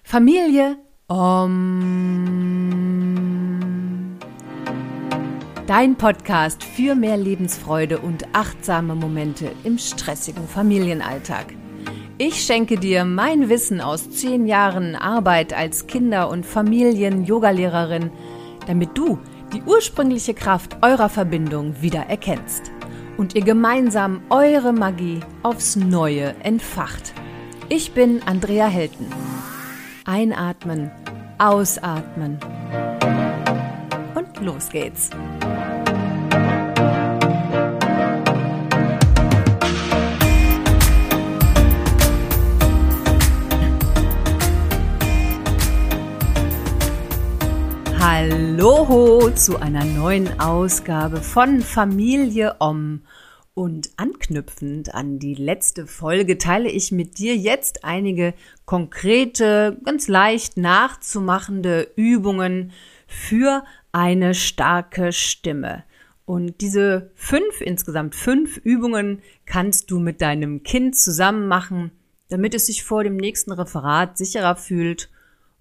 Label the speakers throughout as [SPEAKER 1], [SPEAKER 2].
[SPEAKER 1] Familie Dein Podcast für mehr Lebensfreude und achtsame Momente im stressigen Familienalltag. Ich schenke dir mein Wissen aus 10 Jahren Arbeit als Kinder- und Familien-Yogalehrerin, damit du die ursprüngliche Kraft eurer Verbindung wieder erkennst und ihr gemeinsam eure Magie aufs Neue entfacht. Ich bin Andrea Helten. Einatmen, ausatmen und los geht's. Hallo zu einer neuen Ausgabe von Familie Om. Und anknüpfend an die letzte Folge teile ich mit dir jetzt einige konkrete, ganz leicht nachzumachende Übungen für eine starke Stimme. Und diese insgesamt fünf Übungen kannst du mit deinem Kind zusammen machen, damit es sich vor dem nächsten Referat sicherer fühlt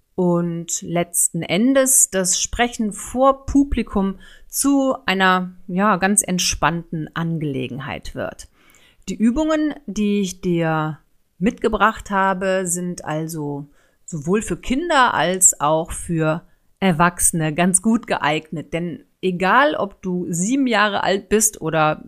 [SPEAKER 1] und letzten Endes das Sprechen vor Publikum zu einer ganz entspannten Angelegenheit wird. Die Übungen, die ich dir mitgebracht habe, sind also sowohl für Kinder als auch für Erwachsene ganz gut geeignet. Denn egal, ob du 7 Jahre alt bist oder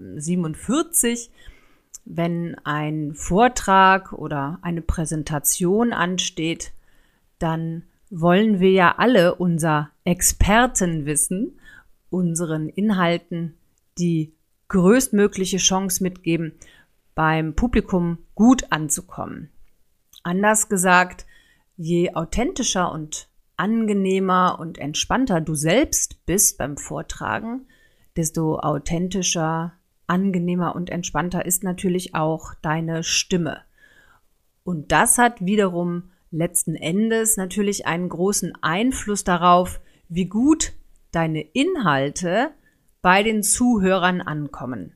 [SPEAKER 1] 47, wenn ein Vortrag oder eine Präsentation ansteht, dann wollen wir ja alle unser Expertenwissen, unseren Inhalten die größtmögliche Chance mitgeben, beim Publikum gut anzukommen. Anders gesagt, je authentischer und angenehmer und entspannter du selbst bist beim Vortragen, desto authentischer, angenehmer und entspannter ist natürlich auch deine Stimme. Und das hat wiederum letzten Endes natürlich einen großen Einfluss darauf, wie gut deine Inhalte bei den Zuhörern ankommen.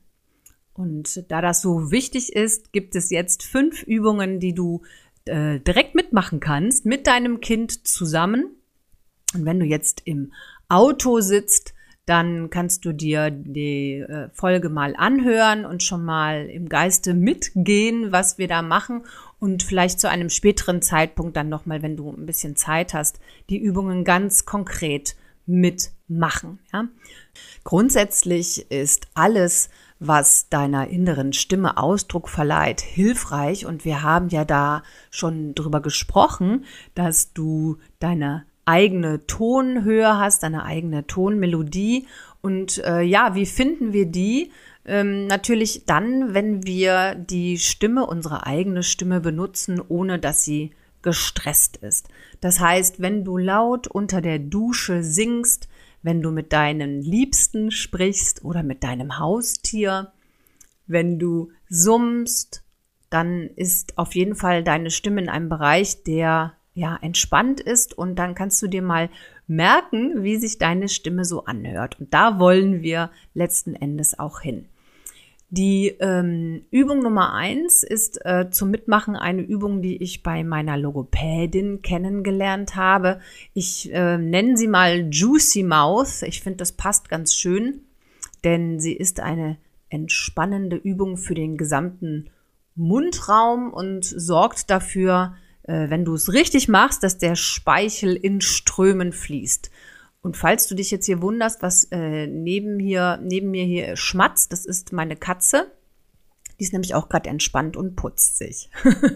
[SPEAKER 1] Und da das so wichtig ist, gibt es jetzt 5 Übungen, die du direkt mitmachen kannst mit deinem Kind zusammen. Und wenn du jetzt im Auto sitzt, dann kannst du dir die Folge mal anhören und schon mal im Geiste mitgehen, was wir da machen. Und vielleicht zu einem späteren Zeitpunkt dann nochmal, wenn du ein bisschen Zeit hast, die Übungen ganz konkret mitmachen. Ja? Grundsätzlich ist alles, was deiner inneren Stimme Ausdruck verleiht, hilfreich. Und wir haben ja da schon drüber gesprochen, dass du deine eigene Tonhöhe hast, deine eigene Tonmelodie. Und wie finden wir die? Natürlich dann, wenn wir die Stimme, unsere eigene Stimme benutzen, ohne dass sie gestresst ist. Das heißt, wenn du laut unter der Dusche singst, wenn du mit deinen Liebsten sprichst oder mit deinem Haustier, wenn du summst, dann ist auf jeden Fall deine Stimme in einem Bereich, der entspannt ist, und dann kannst du dir mal merken, wie sich deine Stimme so anhört. Und da wollen wir letzten Endes auch hin. Die Übung Nummer 1 ist zum Mitmachen eine Übung, die ich bei meiner Logopädin kennengelernt habe. Ich nenne sie mal Juicy Mouth. Ich finde, das passt ganz schön, denn sie ist eine entspannende Übung für den gesamten Mundraum und sorgt dafür, wenn du es richtig machst, dass der Speichel in Strömen fließt. Und falls du dich jetzt hier wunderst, was neben mir hier schmatzt, das ist meine Katze. Die ist nämlich auch gerade entspannt und putzt sich.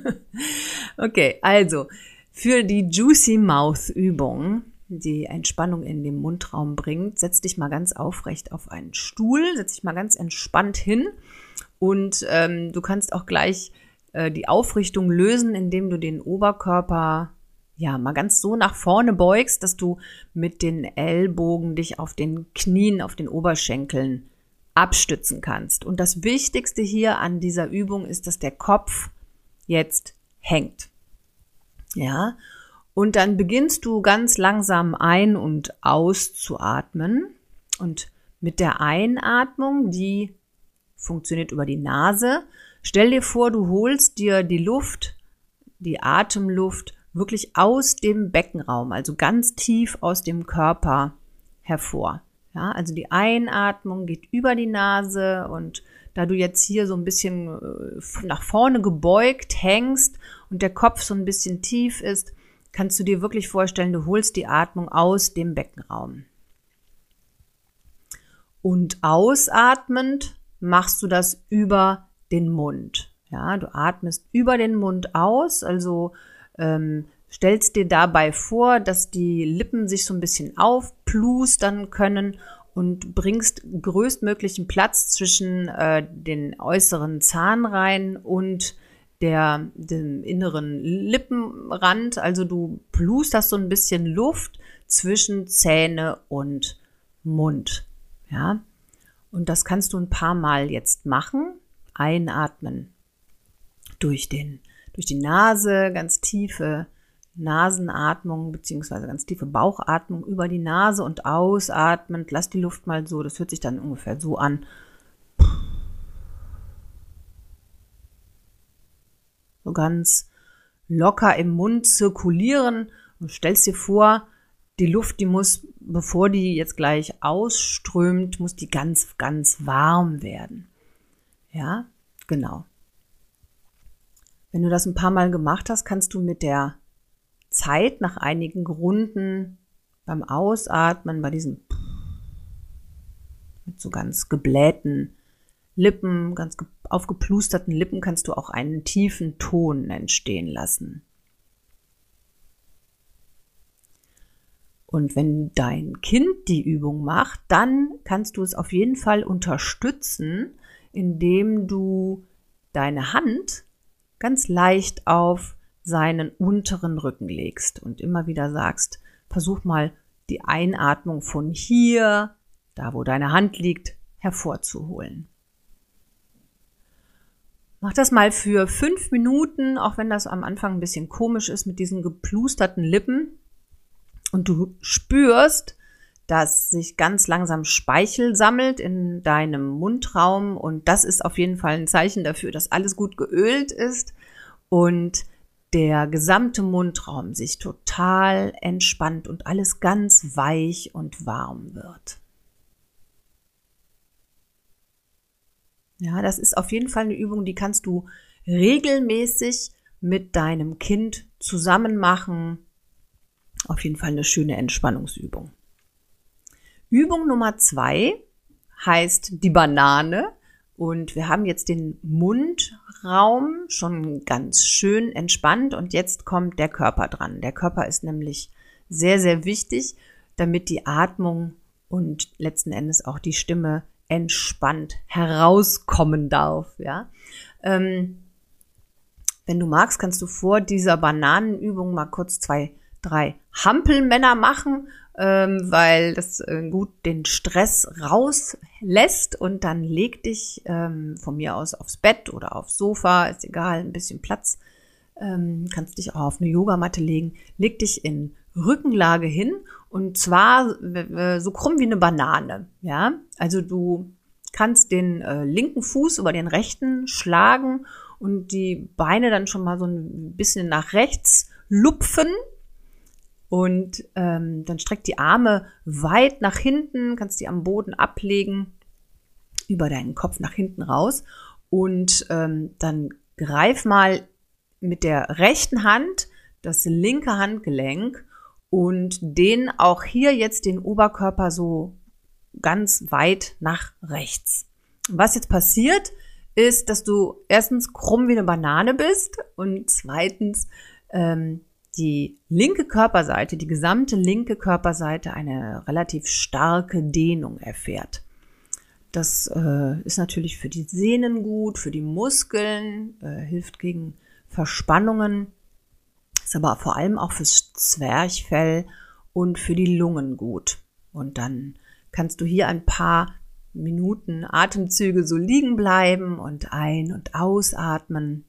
[SPEAKER 1] Okay, also für die Juicy Mouth Übung, die Entspannung in den Mundraum bringt, setz dich mal ganz aufrecht auf einen Stuhl, setz dich mal ganz entspannt hin und du kannst auch gleich die Aufrichtung lösen, indem du den Oberkörper mal ganz so nach vorne beugst, dass du mit den Ellbogen dich auf den Knien, auf den Oberschenkeln abstützen kannst. Und das Wichtigste hier an dieser Übung ist, dass der Kopf jetzt hängt. Ja, und dann beginnst du ganz langsam ein- und auszuatmen. Und mit der Einatmung, die funktioniert über die Nase, stell dir vor, du holst dir die Luft, die Atemluft wirklich aus dem Beckenraum, also ganz tief aus dem Körper hervor. Ja, also die Einatmung geht über die Nase und da du jetzt hier so ein bisschen nach vorne gebeugt hängst und der Kopf so ein bisschen tief ist, kannst du dir wirklich vorstellen, du holst die Atmung aus dem Beckenraum. Und ausatmend machst du das über den Mund. Ja, du atmest über den Mund aus, also stellst dir dabei vor, dass die Lippen sich so ein bisschen aufplustern können und bringst größtmöglichen Platz zwischen den äußeren Zahnreihen und dem inneren Lippenrand. Also du plusterst so ein bisschen Luft zwischen Zähne und Mund. Ja, und das kannst du ein paar Mal jetzt machen. Einatmen durch die Nase, ganz tiefe Nasenatmung beziehungsweise ganz tiefe Bauchatmung über die Nase und ausatmend. Lass die Luft mal so, das hört sich dann ungefähr so an. So ganz locker im Mund zirkulieren und stellst dir vor, die Luft, die muss, bevor die jetzt gleich ausströmt, muss die ganz, ganz warm werden. Ja, genau. Wenn du das ein paar Mal gemacht hast, kannst du mit der Zeit nach einigen Runden beim Ausatmen, bei diesem mit so ganz geblähten Lippen, ganz aufgeplusterten Lippen, kannst du auch einen tiefen Ton entstehen lassen. Und wenn dein Kind die Übung macht, dann kannst du es auf jeden Fall unterstützen, indem du deine Hand ganz leicht auf seinen unteren Rücken legst und immer wieder sagst, versuch mal die Einatmung von hier, da wo deine Hand liegt, hervorzuholen. Mach das mal für 5 Minuten, auch wenn das am Anfang ein bisschen komisch ist mit diesen geplusterten Lippen. Und du spürst, dass sich ganz langsam Speichel sammelt in deinem Mundraum. Und das ist auf jeden Fall ein Zeichen dafür, dass alles gut geölt ist und der gesamte Mundraum sich total entspannt und alles ganz weich und warm wird. Ja, das ist auf jeden Fall eine Übung, die kannst du regelmäßig mit deinem Kind zusammen machen. Auf jeden Fall eine schöne Entspannungsübung. Übung Nummer 2 heißt die Banane und wir haben jetzt den Mundraum schon ganz schön entspannt und jetzt kommt der Körper dran. Der Körper ist nämlich sehr, sehr wichtig, damit die Atmung und letzten Endes auch die Stimme entspannt herauskommen darf. Ja? Wenn du magst, kannst du vor dieser Bananenübung mal kurz 2, 3 Hampelmänner machen, weil das gut den Stress rauslässt und dann leg dich von mir aus aufs Bett oder aufs Sofa, ist egal, ein bisschen Platz, kannst dich auch auf eine Yogamatte legen, leg dich in Rückenlage hin und zwar so krumm wie eine Banane, ja, also du kannst den linken Fuß über den rechten schlagen und die Beine dann schon mal so ein bisschen nach rechts lupfen. Und dann streck die Arme weit nach hinten, kannst die am Boden ablegen, über deinen Kopf nach hinten raus. Und dann greif mal mit der rechten Hand das linke Handgelenk und dehn auch hier jetzt den Oberkörper so ganz weit nach rechts. Was jetzt passiert, ist, dass du erstens krumm wie eine Banane bist und zweitens die linke Körperseite, die gesamte linke Körperseite eine relativ starke Dehnung erfährt. Das ist natürlich für die Sehnen gut, für die Muskeln, hilft gegen Verspannungen, ist aber vor allem auch fürs Zwerchfell und für die Lungen gut. Und dann kannst du hier ein paar Minuten Atemzüge so liegen bleiben und ein- und ausatmen.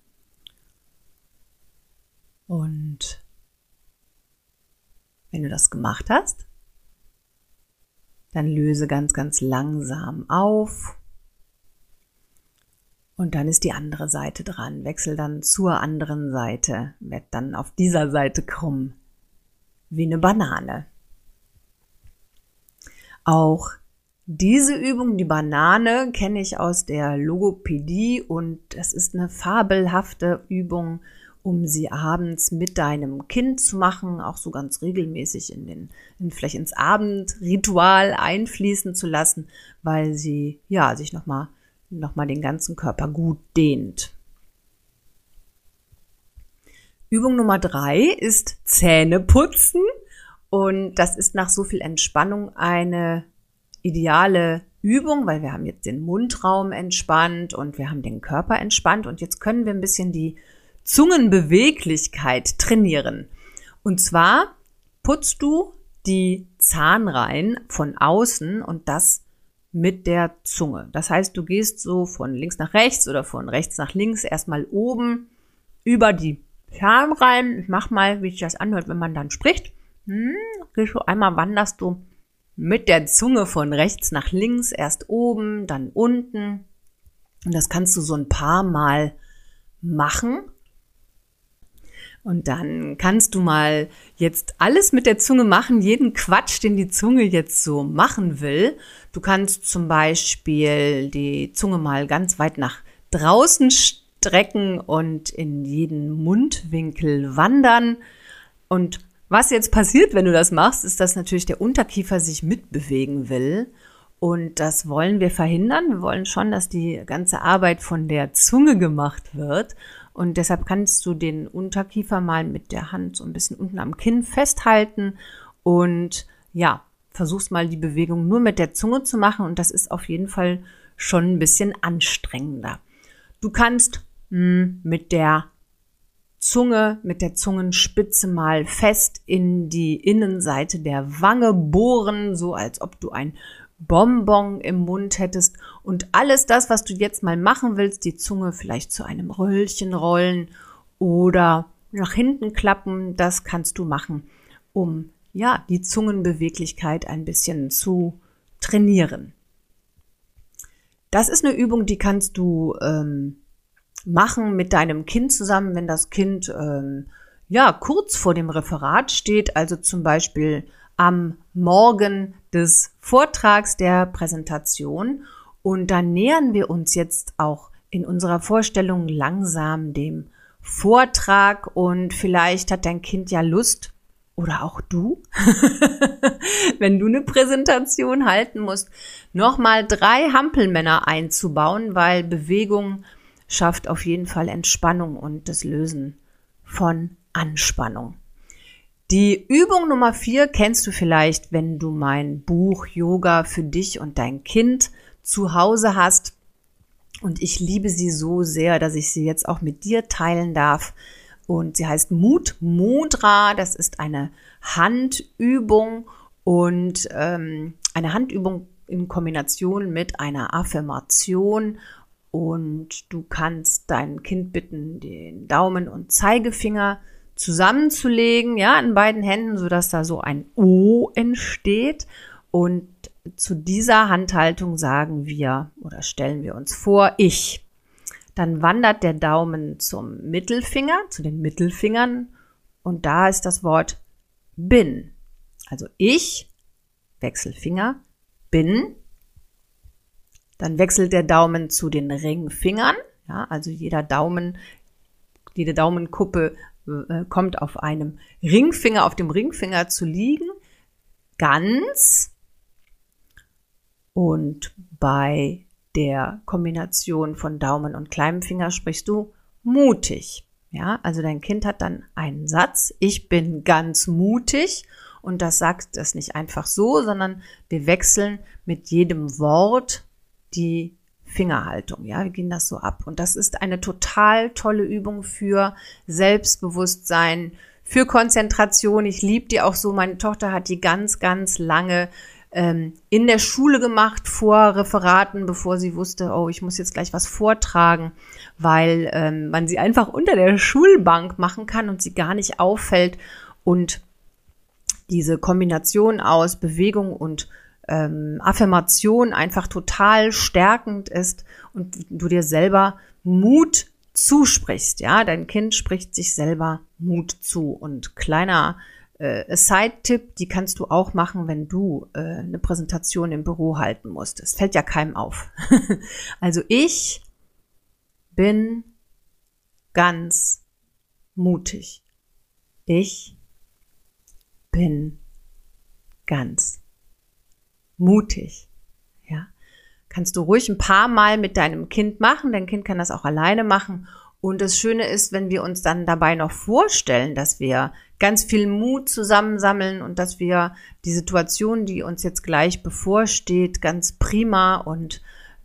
[SPEAKER 1] Und wenn du das gemacht hast, dann löse ganz, ganz langsam auf Und dann ist die andere Seite dran. Wechsel dann zur anderen Seite. Werd dann auf dieser Seite krumm. Wie eine Banane. Auch diese Übung, die Banane, kenne ich aus der Logopädie und das ist eine fabelhafte Übung, um sie abends mit deinem Kind zu machen, auch so ganz regelmäßig vielleicht ins Abendritual einfließen zu lassen, weil sie sich nochmal den ganzen Körper gut dehnt. Übung Nummer 3 ist Zähneputzen und das ist nach so viel Entspannung eine ideale Übung, weil wir haben jetzt den Mundraum entspannt und wir haben den Körper entspannt und jetzt können wir ein bisschen die Zungenbeweglichkeit trainieren. Und zwar putzt du die Zahnreihen von außen und das mit der Zunge. Das heißt, du gehst so von links nach rechts oder von rechts nach links erstmal oben über die Zahnreihen. Ich mach mal, wie sich das anhört, wenn man dann spricht. Wanderst du mit der Zunge von rechts nach links, erst oben, dann unten. Und das kannst du so ein paar Mal machen. Und dann kannst du mal jetzt alles mit der Zunge machen, jeden Quatsch, den die Zunge jetzt so machen will. Du kannst zum Beispiel die Zunge mal ganz weit nach draußen strecken und in jeden Mundwinkel wandern. Und was jetzt passiert, wenn du das machst, ist, dass natürlich der Unterkiefer sich mitbewegen will. Und das wollen wir verhindern. Wir wollen schon, dass die ganze Arbeit von der Zunge gemacht wird. Und deshalb kannst du den Unterkiefer mal mit der Hand so ein bisschen unten am Kinn festhalten und versuchst mal die Bewegung nur mit der Zunge zu machen und das ist auf jeden Fall schon ein bisschen anstrengender. Du kannst mit der Zungenspitze mal fest in die Innenseite der Wange bohren, so als ob du ein Bonbon im Mund hättest und alles das, was du jetzt mal machen willst, die Zunge vielleicht zu einem Röllchen rollen oder nach hinten klappen, das kannst du machen, um die Zungenbeweglichkeit ein bisschen zu trainieren. Das ist eine Übung, die kannst du machen mit deinem Kind zusammen, wenn das Kind kurz vor dem Referat steht, also zum Beispiel am Morgen des Vortrags der Präsentation. Und dann nähern wir uns jetzt auch in unserer Vorstellung langsam dem Vortrag und vielleicht hat dein Kind ja Lust oder auch du, wenn du eine Präsentation halten musst, nochmal 3 Hampelmänner einzubauen, weil Bewegung schafft auf jeden Fall Entspannung und das Lösen von Anspannung. Die Übung Nummer 4 kennst du vielleicht, wenn du mein Buch Yoga für dich und dein Kind zu Hause hast. Und ich liebe sie so sehr, dass ich sie jetzt auch mit dir teilen darf. Und sie heißt Mut Mudra. Das ist eine Handübung und eine Handübung in Kombination mit einer Affirmation. Und du kannst dein Kind bitten, den Daumen und Zeigefinger zusammenzulegen, in beiden Händen, sodass da so ein O entsteht. Und zu dieser Handhaltung sagen wir oder stellen wir uns vor, ich. Dann wandert der Daumen zum Mittelfinger, zu den Mittelfingern und da ist das Wort bin. Also ich, Wechselfinger, bin. Dann wechselt der Daumen zu den Ringfingern, also jede Daumenkuppe kommt auf einem Ringfinger, auf dem Ringfinger zu liegen, ganz und bei der Kombination von Daumen und kleinem Finger sprichst du mutig. Also dein Kind hat dann einen Satz, ich bin ganz mutig und das sagt das nicht einfach so, sondern wir wechseln mit jedem Wort die Fingerhaltung, wir gehen das so ab und das ist eine total tolle Übung für Selbstbewusstsein, für Konzentration. Ich liebe die auch so, meine Tochter hat die ganz, ganz lange in der Schule gemacht, vor Referaten, bevor sie wusste, ich muss jetzt gleich was vortragen, weil man sie einfach unter der Schulbank machen kann und sie gar nicht auffällt und diese Kombination aus Bewegung und Affirmation einfach total stärkend ist und du dir selber Mut zusprichst. Ja, dein Kind spricht sich selber Mut zu. Und kleiner Side-Tipp, die kannst du auch machen, wenn du eine Präsentation im Büro halten musst. Es fällt ja keinem auf. Also ich bin ganz mutig. Ich bin ganz mutig. Ja, kannst du ruhig ein paar Mal mit deinem Kind machen. Dein Kind kann das auch alleine machen. Und das Schöne ist, wenn wir uns dann dabei noch vorstellen, dass wir ganz viel Mut zusammensammeln und dass wir die Situation, die uns jetzt gleich bevorsteht, ganz prima und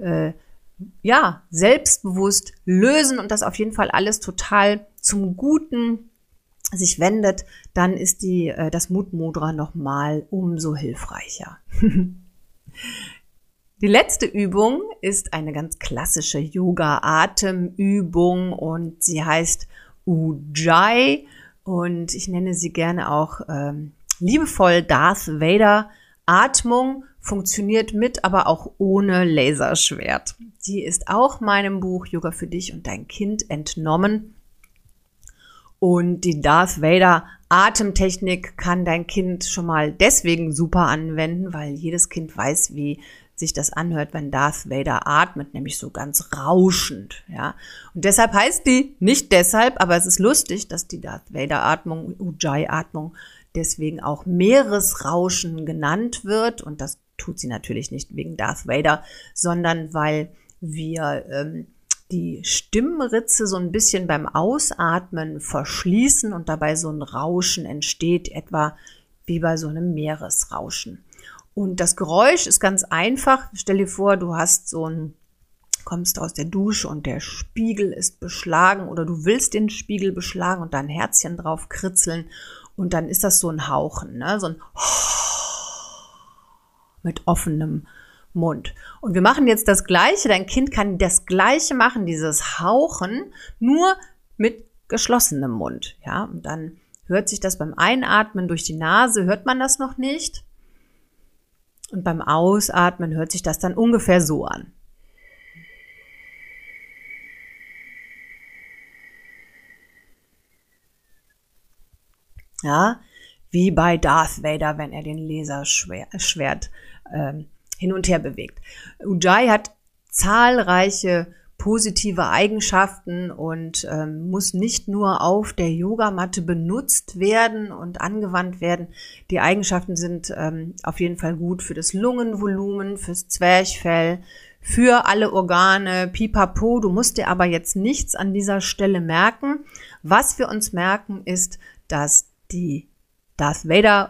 [SPEAKER 1] selbstbewusst lösen und das auf jeden Fall alles total zum Guten sich wendet, dann ist das Mutmudra nochmal umso hilfreicher. Die letzte Übung ist eine ganz klassische Yoga-Atemübung und sie heißt Ujjayi und ich nenne sie gerne auch liebevoll Darth Vader Atmung, funktioniert mit, aber auch ohne Laserschwert. Die ist auch meinem Buch Yoga für dich und dein Kind entnommen. Und die Darth Vader Atemtechnik kann dein Kind schon mal deswegen super anwenden, weil jedes Kind weiß, wie sich das anhört, wenn Darth Vader atmet, nämlich so ganz rauschend, ja. Und deshalb heißt die, nicht deshalb, aber es ist lustig, dass die Darth Vader Atmung, Ujjayi Atmung, deswegen auch Meeresrauschen genannt wird. Und das tut sie natürlich nicht wegen Darth Vader, sondern weil wir die Stimmritze so ein bisschen beim Ausatmen verschließen und dabei so ein Rauschen entsteht, etwa wie bei so einem Meeresrauschen. Und das Geräusch ist ganz einfach. Stell dir vor, du kommst aus der Dusche und der Spiegel ist beschlagen oder du willst den Spiegel beschlagen und da ein Herzchen drauf kritzeln und dann ist das so ein Hauchen, ne? So ein mit offenem Mund. Und wir machen jetzt das Gleiche. Dein Kind kann das Gleiche machen, dieses Hauchen, nur mit geschlossenem Mund. Ja, und dann hört sich das beim Einatmen durch die Nase, hört man das noch nicht. Und beim Ausatmen hört sich das dann ungefähr so an. Ja, wie bei Darth Vader, wenn er den Laserschwert hin und her bewegt. Ujjayi hat zahlreiche positive Eigenschaften und muss nicht nur auf der Yogamatte benutzt werden und angewandt werden. Die Eigenschaften sind auf jeden Fall gut für das Lungenvolumen, fürs Zwerchfell, für alle Organe, pipapo. Du musst dir aber jetzt nichts an dieser Stelle merken. Was wir uns merken, ist, dass die Darth Vader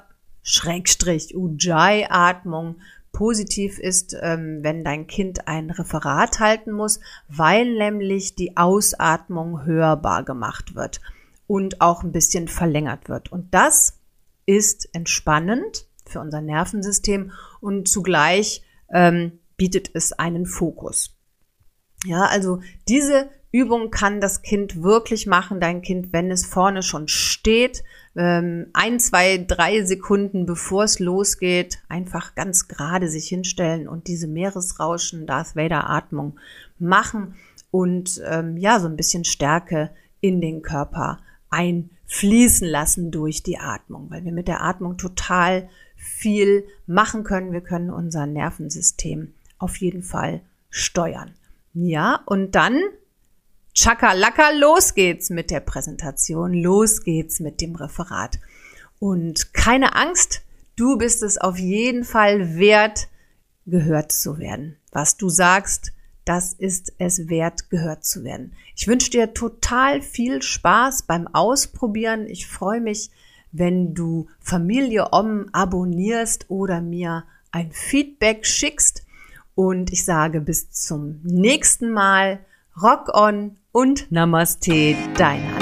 [SPEAKER 1] Ujjayi Atmung positiv ist, wenn dein Kind ein Referat halten muss, weil nämlich die Ausatmung hörbar gemacht wird und auch ein bisschen verlängert wird. Und das ist entspannend für unser Nervensystem und zugleich bietet es einen Fokus. Ja, also diese Übung kann das Kind wirklich machen, dein Kind, wenn es vorne schon steht, 1, 2, 3 Sekunden bevor es losgeht, einfach ganz gerade sich hinstellen und diese Meeresrauschen, Darth Vader Atmung machen und so ein bisschen Stärke in den Körper einfließen lassen durch die Atmung, weil wir mit der Atmung total viel machen können. Wir können unser Nervensystem auf jeden Fall steuern. Ja, und dann Chakalaka, los geht's mit der Präsentation, los geht's mit dem Referat. Und keine Angst, du bist es auf jeden Fall wert, gehört zu werden. Was du sagst, das ist es wert, gehört zu werden. Ich wünsche dir total viel Spaß beim Ausprobieren. Ich freue mich, wenn du Familie Om abonnierst oder mir ein Feedback schickst. Und ich sage bis zum nächsten Mal. Rock on und Namaste, dein